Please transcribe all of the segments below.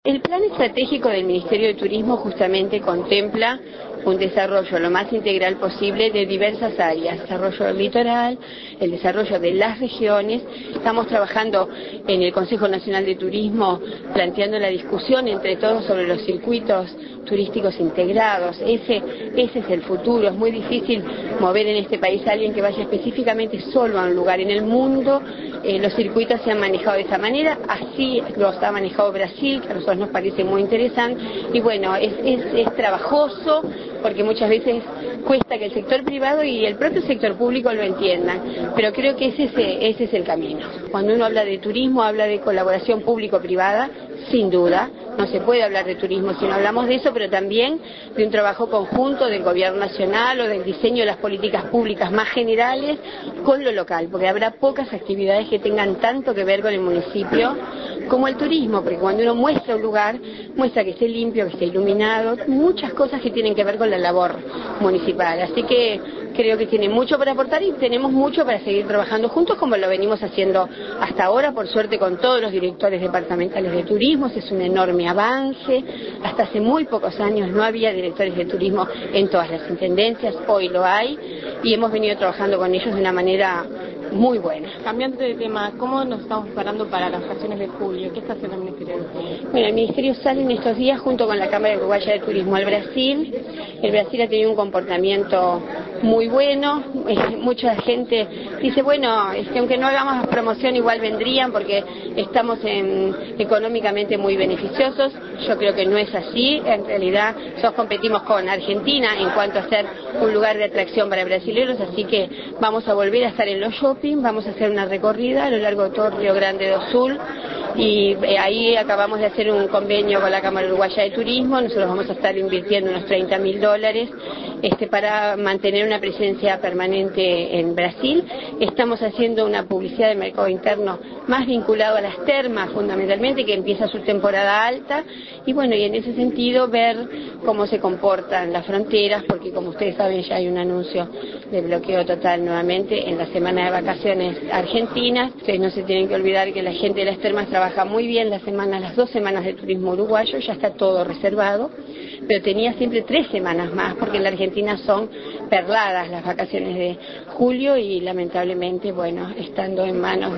El plan estratégico del Ministerio de Turismo justamente contempla un desarrollo lo más integral posible de diversas áreas, desarrollo del litoral, el desarrollo de las regiones. Estamos trabajando en el Consejo Nacional de Turismo planteando la discusión entre todos sobre los circuitos turísticos integrados. Ese es el futuro. Es muy difícil mover en este país a alguien que vaya específicamente solo a un lugar. En el mundo los circuitos se han manejado de esa manera, así los ha manejado Brasil, que a nosotros nos parece muy interesante, y bueno, es trabajoso, porque muchas veces cuesta que el sector privado y el propio sector público lo entiendan, pero creo que ese es el camino. Cuando uno habla de turismo, habla de colaboración público-privada, sin duda. No se puede hablar de turismo si no hablamos de eso, pero también de un trabajo conjunto del gobierno nacional o del diseño de las políticas públicas más generales con lo local, porque habrá pocas actividades que tengan tanto que ver con el municipio como el turismo, porque cuando uno muestra un lugar, muestra que esté limpio, que esté iluminado, muchas cosas que tienen que ver con la labor municipal. Así que creo que tiene mucho para aportar y tenemos mucho para seguir trabajando juntos, como lo venimos haciendo hasta ahora, por suerte con todos los directores departamentales de turismo. Es un enorme avance. Hasta hace muy pocos años no había directores de turismo en todas las intendencias, hoy lo hay y hemos venido trabajando con ellos de una manera muy buena. Cambiando de tema, ¿cómo nos estamos preparando para las vacaciones de julio? ¿Qué está haciendo el Ministerio de Turismo? Bueno, el Ministerio sale en estos días junto con la Cámara Uruguaya de Turismo al Brasil. El Brasil ha tenido un comportamiento muy bueno. Mucha gente dice, bueno, es que aunque no hagamos promoción igual vendrían porque estamos económicamente muy beneficiosos. Yo creo que no es así. En realidad nosotros competimos con Argentina en cuanto a ser un lugar de atracción para brasileños, así que vamos a volver a estar en los shopping, vamos a hacer una recorrida a lo largo de todo Río Grande do Sul y ahí acabamos de hacer un convenio con la Cámara Uruguaya de Turismo. Nosotros vamos a estar invirtiendo unos $30.000 para mantener una presencia permanente en Brasil. Estamos haciendo una publicidad de mercado interno más vinculado a las termas fundamentalmente, que empieza su temporada alta, y bueno, y en ese sentido ver cómo se comportan las fronteras, porque como ustedes saben ya hay un anuncio de bloqueo total nuevamente en la semana de vacaciones argentinas. Ustedes no se tienen que olvidar que la gente de las termas trabaja muy bien las 2 semanas de turismo uruguayo, ya está todo reservado, pero tenía siempre 3 semanas más, porque en la Argentina son perladas las vacaciones de julio y lamentablemente, bueno, estando en manos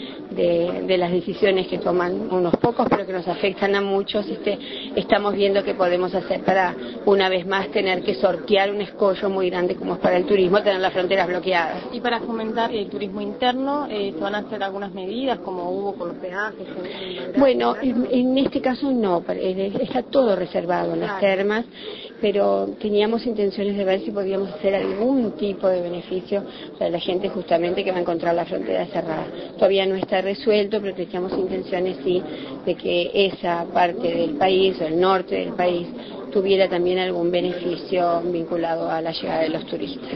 de las decisiones que toman unos pocos, pero que nos afectan a muchos, estamos viendo qué podemos hacer para, una vez más, tener que sortear un escollo muy grande como es para el turismo, tener las fronteras bloqueadas. Y para fomentar el turismo interno, ¿se van a hacer algunas medidas como hubo con los peajes? Bueno, en este caso no, está todo reservado en las termas, pero teníamos intenciones de ver si podíamos hacer algún tipo de beneficio para la gente justamente que va a encontrar la frontera cerrada. Todavía no está resuelto, pero teníamos intenciones sí de que esa parte del país o el norte del país tuviera también algún beneficio vinculado a la llegada de los turistas.